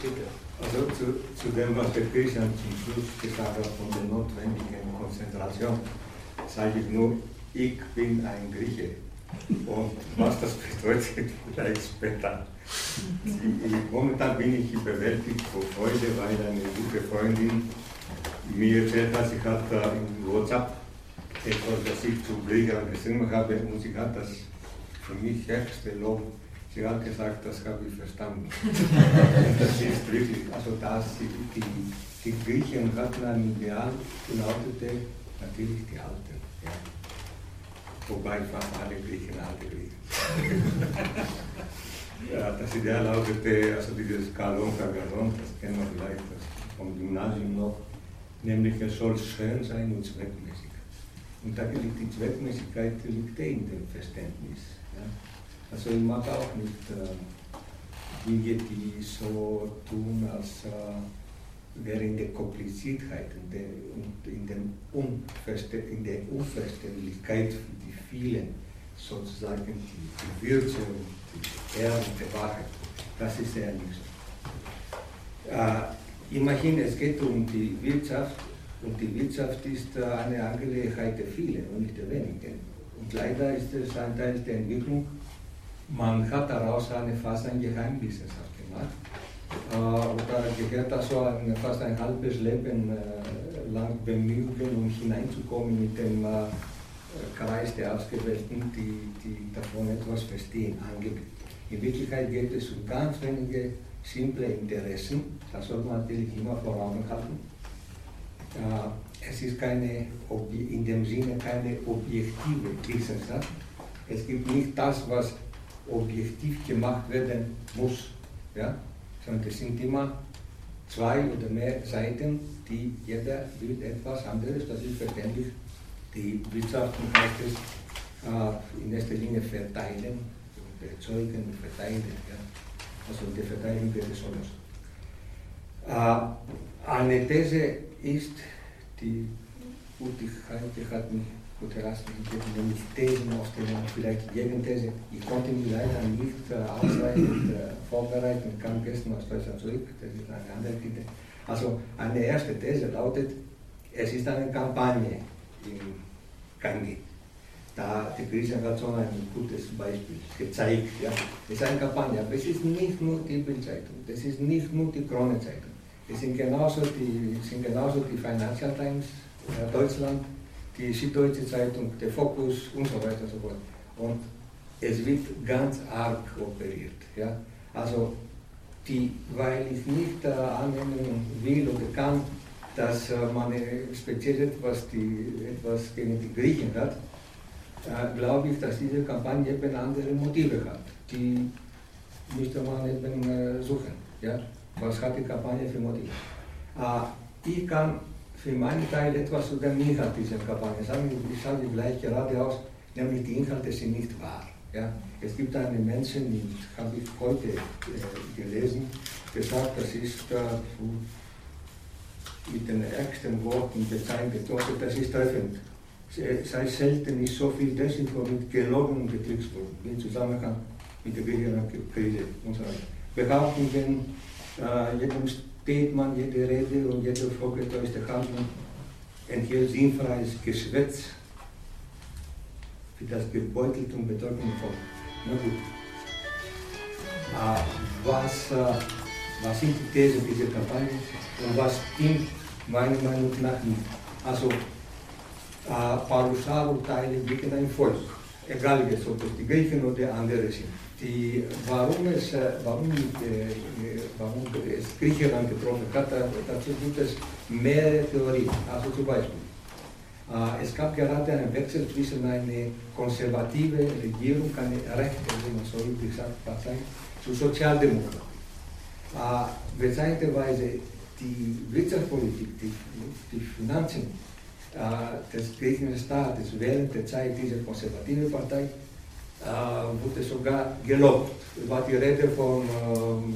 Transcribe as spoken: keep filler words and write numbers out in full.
Bitte. Also zu, zu dem, was der Christian zum Schluss gesagt hat, von der notwendigen Konzentration, sage ich nur, ich bin ein Grieche. Und was das bedeutet, vielleicht später. Ich, momentan bin ich überwältigt vor Freude, weil eine gute Freundin mir erzählt hat, sie hat uh, in WhatsApp etwas, das ich zu Griechenland geschrieben habe, und sie hat das für mich höchste Lob. Sie hat gesagt, das habe ich verstanden. Und das ist wirklich, also das, die, die Griechen hatten ein Ideal, lautete natürlich die Alten. Ja. Wobei fast alle Griechen alte Griechen. Ja, das Ideal lautete, also dieses Kalon Kagaron, das kennen wir vielleicht vom Gymnasium noch, nämlich es soll schön sein und zweckmäßig. Und da liegt die Zweckmäßigkeit liegt in dem Verständnis. Ja. Also ich mag auch nicht äh, Dinge, die so tun, als äh, wäre in der Kompliziertheit in der, und in, dem Unverste in der Unverständlichkeit für die vielen sozusagen die, die Würze und die Ehre der Wahrheit. Das ist eher nicht so. Äh, immerhin, es geht um die Wirtschaft, und die Wirtschaft ist äh, eine Angelegenheit der vielen und nicht der wenigen. Und leider ist es ein Teil der Entwicklung. Man hat daraus eine, fast ein Geheimwissenschaft gemacht. Äh, oder gehört also ein, fast ein halbes Leben äh, lang Bemühungen, um hineinzukommen mit dem äh, Kreis der Ausgewählten, die, die davon etwas verstehen, angeblich. In Wirklichkeit geht es um ganz wenige simple Interessen, das sollte man natürlich immer vor Augen halten. Äh, es ist keine, in dem Sinne keine objektive Wissenschaft. Es gibt nicht das, was objektiv gemacht werden muss, ja? Sondern es sind immer zwei oder mehr Seiten, die jeder will etwas anderes, das ist verständlich. Die Wirtschaften heißt es äh, in erster Linie verteilen, erzeugen, verteilen. Ja? Also in der Verteilung geht es so los. Äh, eine These ist, die gut, ich, ich hat mich gut herausgegeben, nämlich Thesen aufstellen, vielleicht Gegenthese. Ich konnte mich leider nicht äh, ausreichend äh, vorbereiten, kam gestern aus Deutschland zurück, das ist eine andere These. Also eine erste These lautet, es ist eine Kampagne im Gange. Da die Griechen hat schon ein gutes Beispiel gezeigt. Ja. Es ist eine Kampagne, aber es ist nicht nur die Bildzeitung, es ist nicht nur die Kronenzeitung. Es sind genauso die, sind genauso die Financial Times äh, Deutschland, die Süddeutsche Zeitung, der Fokus und so weiter und so fort. Und es wird ganz arg operiert. Ja? Also, die, weil ich nicht äh, annehmen will oder kann, dass äh, man speziell etwas, die, etwas gegen die Griechen hat, äh, glaube ich, dass diese Kampagne eben andere Motive hat. Die müsste man eben äh, suchen. Ja? Was hat die Kampagne für Motive? Äh, ich kann für meinen Teil etwas zu dem Inhalt dieser Kampagne sagen. Ich sage gleich geradeaus, nämlich die Inhalte sind nicht wahr. Ja? Es gibt einen Menschen, den habe ich heute äh, gelesen, gesagt, das ist äh, mit den ärgsten Worten bezeichnet, das ist treffend. Seit selten ist so viel Desinformation, gelogen und getrickst worden, im Zusammenhang mit der Griechenland-Krise und so weiter. Behauptungen, äh, jedem steht man, jede Rede und jede vorgetäuschte Handlung enthält sinnfreies Geschwätz für das gebeutelte und betäubende Volk. Na gut. Äh, was, äh, was sind die Thesen dieser Kampagne und was stimmt meiner Meinung nach nicht? Also, äh, Pauschalurteile gegen ein Volk, egal jetzt, ob es die Griechen oder andere sind. Die, warum, es, warum, äh, warum es Griechenland getroffen hat, dazu gibt es mehrere Theorien. Also zum Beispiel, äh, es gab gerade einen Wechsel zwischen einer konservative Regierung, eine rechte, wie man so üblich sagt, Partei, zu Sozialdemokratie. Äh, bezeichnenderweise die Wirtschaftspolitik, die, die Finanzen äh, des griechischen Staates während der Zeit dieser konservativen Partei, Uh, wurde sogar gelobt. Es war die Rede von uh,